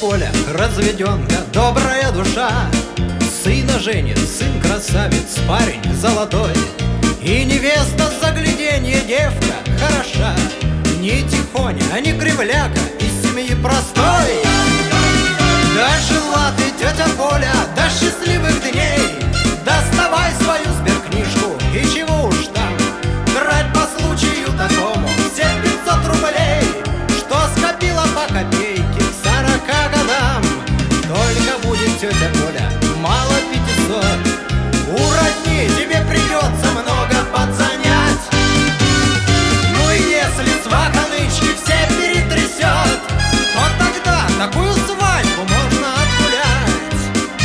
Поля, разведенка, добрая душа, сына женит, сын красавец, парень золотой. И невеста загляденье, девка хороша, не тихоня, не кривляка, из семьи простой. Да жила ты, тетя Поля, до счастливых дней. Доставай свою сберкнижку, и чего уж там брать по случаю такому все 500 рублей, что скопила по копейке к 40 годам. Только будет, тетя Поля, мало 500, у родни тебе придется много подзанять. Ну и если сваха нычки все перетрясет, то тогда такую свадьбу можно отгулять.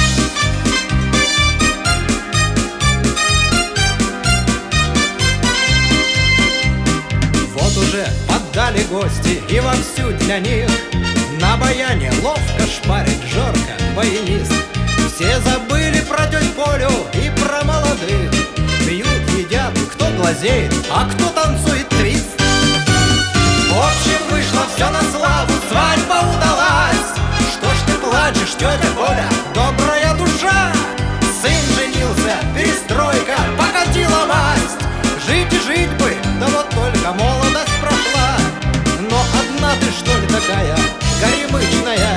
Вот уже поддали гости, и вовсю для них на баяне ловко шпарит Жорка, баянист. Все забыли про теть Полю и про молодых. Пьют, едят, кто глазеет, а кто танцует твист. В общем, вышло все на славу, свадьба удалась. Что ж ты плачешь, тетя Поля, добрая душа? Сын женился, перестройка, покатила масть. Жить и жить бы, да вот только молодость прошла. Но одна ты, что ли, такая горемычная?